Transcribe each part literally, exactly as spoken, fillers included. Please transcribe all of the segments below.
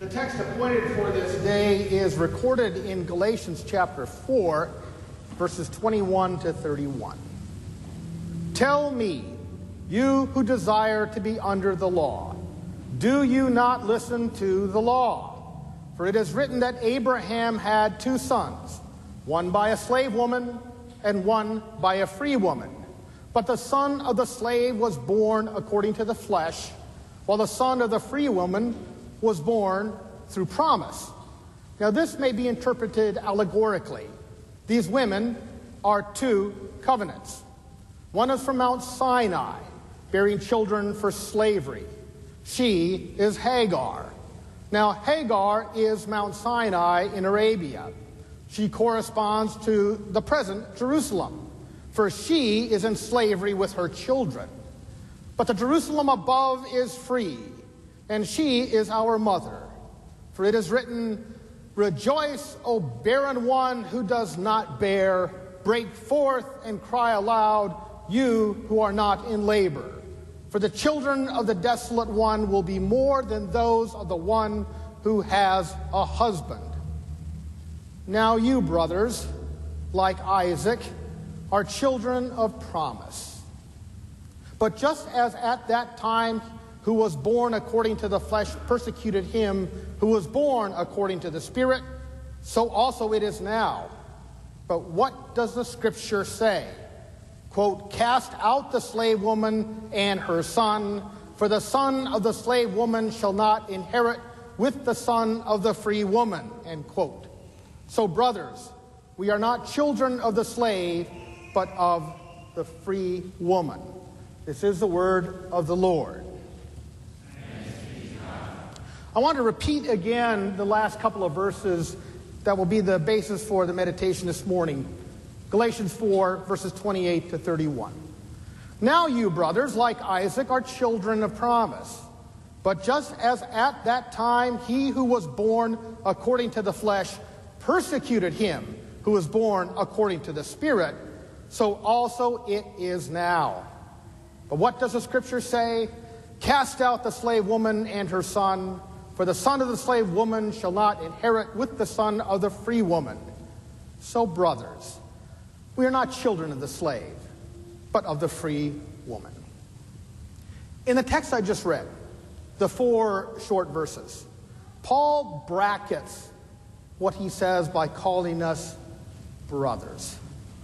The text appointed for this day is recorded in Galatians chapter four, verses twenty-one to thirty-one. Tell me, you who desire to be under the law, do you not listen to the law? For it is written that Abraham had two sons, one by a slave woman and one by a free woman. But the son of the slave was born according to the flesh, while the son of the free woman was born through promise. Now this may be interpreted allegorically. These women are two covenants. One is from Mount Sinai, bearing children for slavery. She is Hagar. Now Hagar is Mount Sinai in Arabia. She corresponds to the present Jerusalem, for she is in slavery with her children. But the Jerusalem above is free, and she is our mother. For it is written, Rejoice, O barren one who does not bear. Break forth and cry aloud, you who are not in labor. For the children of the desolate one will be more than those of the one who has a husband. Now you, brothers, like Isaac, are children of promise. But just as at that time who was born according to the flesh persecuted him who was born according to the Spirit, so also it is now. But what does the Scripture say? Quote, cast out the slave woman and her son, for the son of the slave woman shall not inherit with the son of the free woman, end quote. So brothers, we are not children of the slave, but of the free woman. This is the word of the Lord. I want to repeat again the last couple of verses that will be the basis for the meditation this morning. Galatians four, verses twenty-eight to thirty-one. Now you, brothers, like Isaac, are children of promise. But just as at that time he who was born according to the flesh persecuted him who was born according to the Spirit, so also it is now. But what does the Scripture say? Cast out the slave woman and her son, for the son of the slave woman shall not inherit with the son of the free woman. So, brothers, we are not children of the slave, but of the free woman. In the text I just read, the four short verses, Paul brackets what he says by calling us brothers.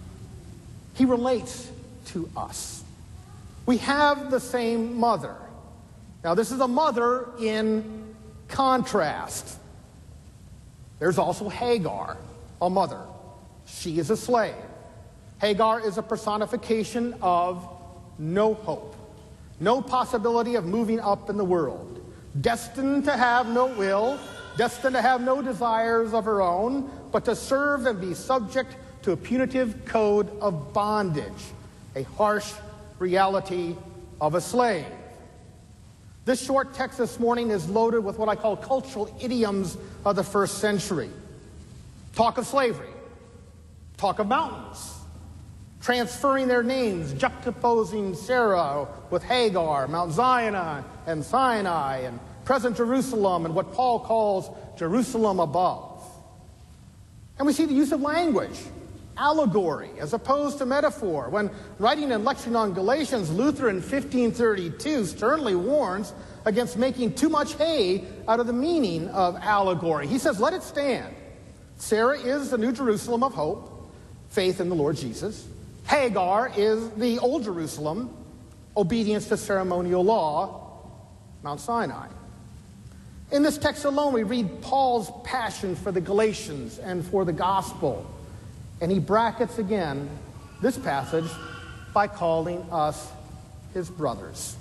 He relates to us. We have the same mother. Now, this is a mother in contrast. There's also Hagar, a mother. She is a slave. Hagar is a personification of no hope, no possibility of moving up in the world, destined to have no will, destined to have no desires of her own, but to serve and be subject to a punitive code of bondage, a harsh reality of a slave. This short text this morning is loaded with what I call cultural idioms of the first century. Talk of slavery, talk of mountains, transferring their names, juxtaposing Sarah with Hagar, Mount Zion and Sinai, and present Jerusalem, and what Paul calls Jerusalem above. And we see the use of language, allegory as opposed to metaphor. When writing and lecturing on Galatians, Luther in fifteen thirty-two sternly warns against making too much hay out of the meaning of allegory. He says, let it stand. Sarah is the New Jerusalem of hope, faith in the Lord Jesus. Hagar is the Old Jerusalem, obedience to ceremonial law, Mount Sinai. In this text alone, we read Paul's passion for the Galatians and for the gospel. And he brackets again this passage by calling us his brothers.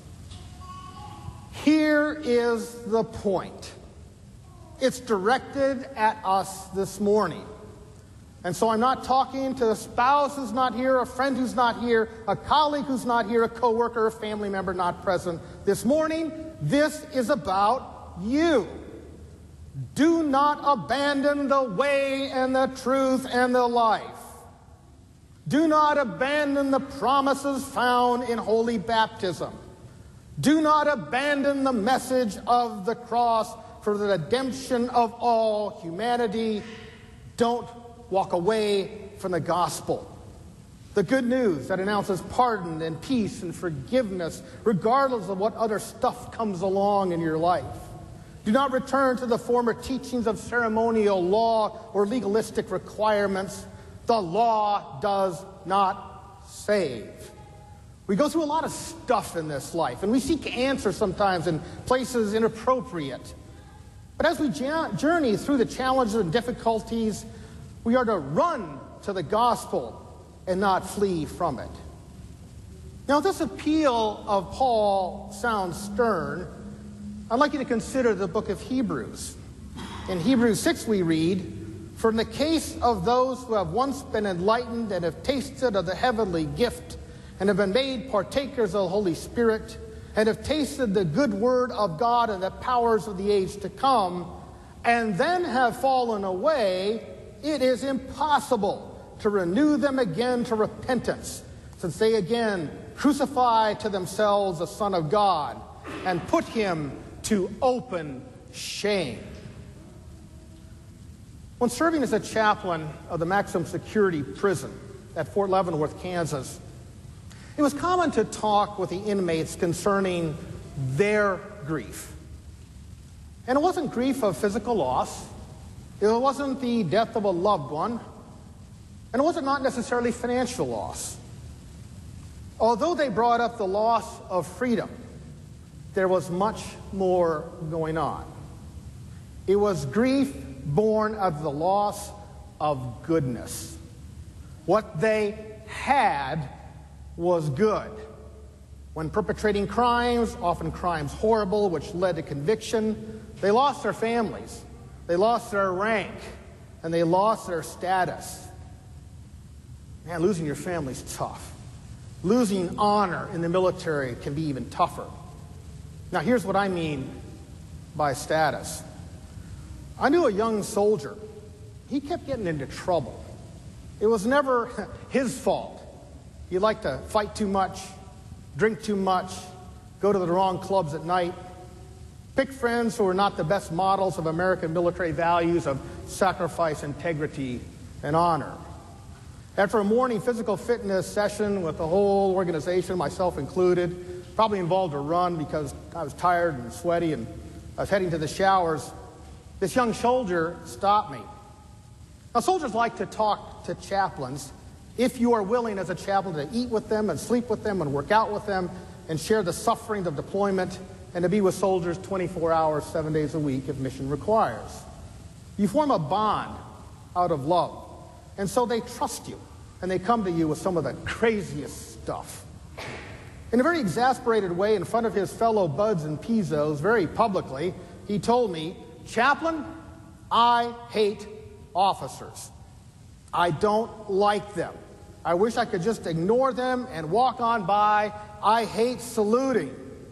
Here is the point. It's directed at us this morning. And so I'm not talking to a spouse who's not here, a friend who's not here, a colleague who's not here, a coworker, a family member not present. This morning, this is about you. Do not abandon the way and the truth and the life. Do not abandon the promises found in holy baptism. Do not abandon the message of the cross, for for the redemption of all humanity. Don't walk away from the gospel. The good news that announces pardon and peace and forgiveness, regardless of what other stuff comes along in your life. Do not return to the former teachings of ceremonial law or legalistic requirements. The law does not save. We go through a lot of stuff in this life, and we seek answers sometimes in places inappropriate. But as we journey through the challenges and difficulties, we are to run to the gospel and not flee from it. Now, this appeal of Paul sounds stern. I'd like you to consider the book of Hebrews. In Hebrews six we read, "For in the case of those who have once been enlightened and have tasted of the heavenly gift and have been made partakers of the Holy Spirit and have tasted the good word of God and the powers of the age to come, and then have fallen away, it is impossible to renew them again to repentance, since they again crucify to themselves the Son of God and put him to open shame." When serving as a chaplain of the maximum security prison at Fort Leavenworth, Kansas, it was common to talk with the inmates concerning their grief. And it wasn't grief of physical loss. It wasn't the death of a loved one. And it wasn't not necessarily financial loss. Although they brought up the loss of freedom, there was much more going on. It was grief born of the loss of goodness. What they had was good. When perpetrating crimes, often crimes horrible, which led to conviction, they lost their families, they lost their rank, and they lost their status. Man, losing your family's tough. Losing honor in the military can be even tougher. Now, here's what I mean by status. I knew a young soldier. He kept getting into trouble. It was never his fault. He liked to fight too much, drink too much, go to the wrong clubs at night, pick friends who were not the best models of American military values of sacrifice, integrity, and honor. After a morning physical fitness session with the whole organization, myself included, probably involved a run because I was tired and sweaty and I was heading to the showers, this young soldier stopped me. Now, soldiers like to talk to chaplains if you are willing as a chaplain to eat with them and sleep with them and work out with them and share the suffering of deployment and to be with soldiers twenty-four hours, seven days a week if mission requires. You form a bond out of love. And so they trust you, and they come to you with some of the craziest stuff. In a very exasperated way, in front of his fellow buds and Pizos, very publicly, he told me, "Chaplain, I hate officers. I don't like them. I wish I could just ignore them and walk on by. I hate saluting."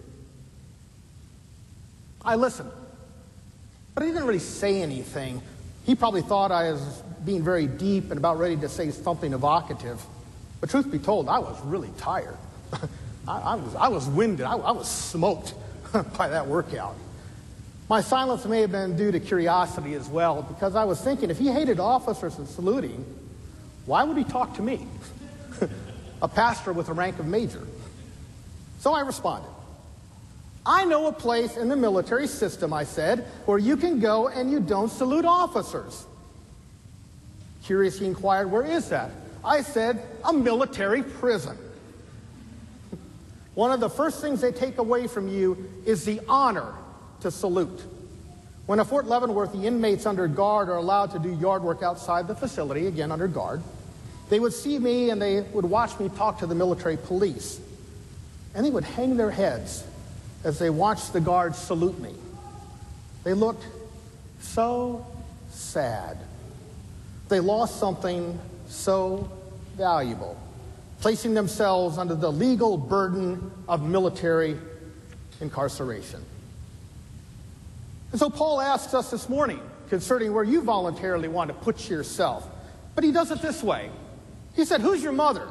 I listened, but I didn't really say anything. He probably thought I was being very deep and about ready to say something evocative. But truth be told, I was really tired. I, I, was, I was winded. I, I was smoked by that workout. My silence may have been due to curiosity as well, because I was thinking, if he hated officers and saluting, why would he talk to me, a pastor with the rank of major? So I responded. "I know a place in the military system," I said, "where you can go and you don't salute officers." Curious, he inquired, "Where is that?" I said, "A military prison." One of the first things they take away from you is the honor to salute. When at Fort Leavenworth, the inmates under guard are allowed to do yard work outside the facility, again under guard, they would see me and they would watch me talk to the military police. And they would hang their heads as they watched the guards salute me. They looked so sad. They lost something so valuable, placing themselves under the legal burden of military incarceration. And so Paul asks us this morning concerning where you voluntarily want to put yourself. But he does it this way. He said, "Who's your mother?"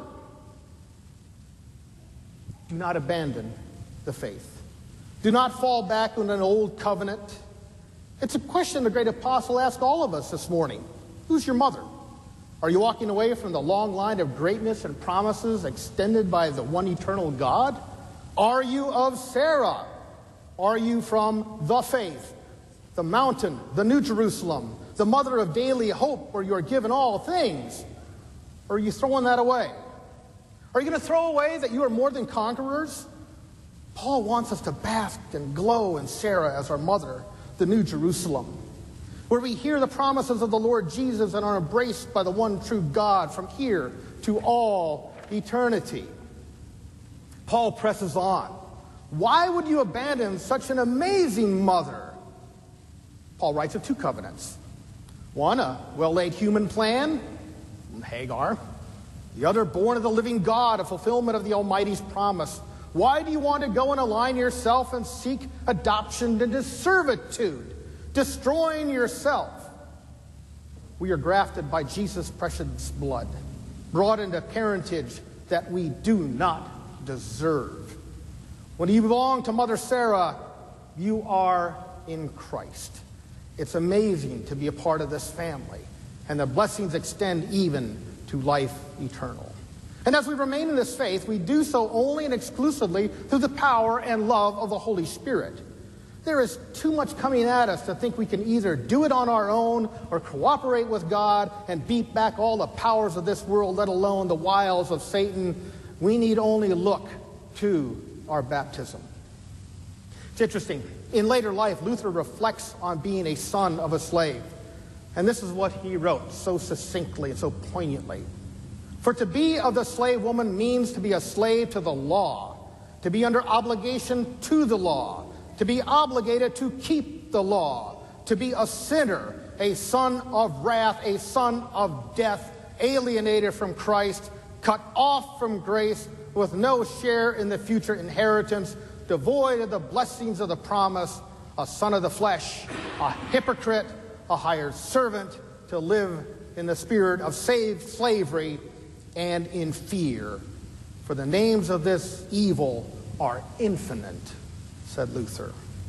Do not abandon the faith. Do not fall back on an old covenant. It's a question the great apostle asked all of us this morning. Who's your mother? Are you walking away from the long line of greatness and promises extended by the one eternal God? Are you of Sarah? Are you from the faith, the mountain, the New Jerusalem, the mother of daily hope where you are given all things? Or are you throwing that away? Are you going to throw away that you are more than conquerors? Paul wants us to bask and glow in Sarah as our mother, the New Jerusalem, where we hear the promises of the Lord Jesus and are embraced by the one true God from here to all eternity. Paul presses on. Why would you abandon such an amazing mother? Paul writes of two covenants. One, a well-laid human plan, Hagar. The other, born of the living God, a fulfillment of the Almighty's promise. Why do you want to go and align yourself and seek adoption into servitude, destroying yourself? We are grafted by Jesus' precious blood, brought into parentage that we do not deserve. When you belong to Mother Sarah, you are in Christ. It's amazing to be a part of this family, and the blessings extend even to life eternal. And as we remain in this faith, we do so only and exclusively through the power and love of the Holy Spirit. There is too much coming at us to think we can either do it on our own or cooperate with God and beat back all the powers of this world, let alone the wiles of Satan. We need only look to our baptism. It's interesting. In later life, Luther reflects on being a son of a slave. And this is what he wrote so succinctly and so poignantly. For to be of the slave woman means to be a slave to the law, to be under obligation to the law, to be obligated to keep the law, to be a sinner, a son of wrath, a son of death, alienated from Christ, cut off from grace, with no share in the future inheritance, devoid of the blessings of the promise, a son of the flesh, a hypocrite, a hired servant, to live in the spirit of saved slavery and in fear. For the names of this evil are infinite, said Luther.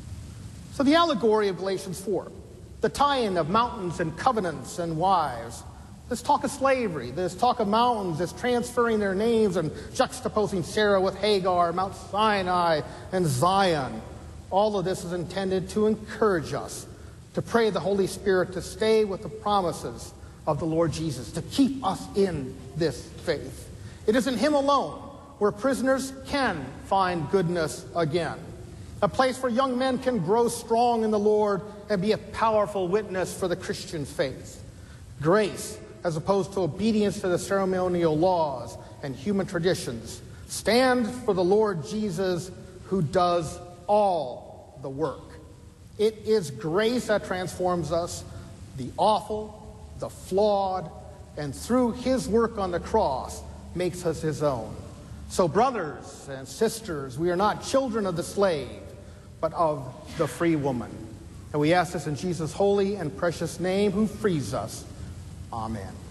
So the allegory of Galatians four, the tie-in of mountains and covenants and wives, this talk of slavery, this talk of mountains, this transferring their names and juxtaposing Sarah with Hagar, Mount Sinai, and Zion. All of this is intended to encourage us to pray the Holy Spirit to stay with the promises of the Lord Jesus, to keep us in this faith. It is in Him alone where prisoners can find goodness again, a place where young men can grow strong in the Lord and be a powerful witness for the Christian faith. Grace, as opposed to obedience to the ceremonial laws and human traditions, stand for the Lord Jesus who does all the work. It is grace that transforms us, the awful, the flawed, and through His work on the cross makes us His own. So brothers and sisters, we are not children of the slave, but of the free woman. And we ask this in Jesus' holy and precious name who frees us. Amen.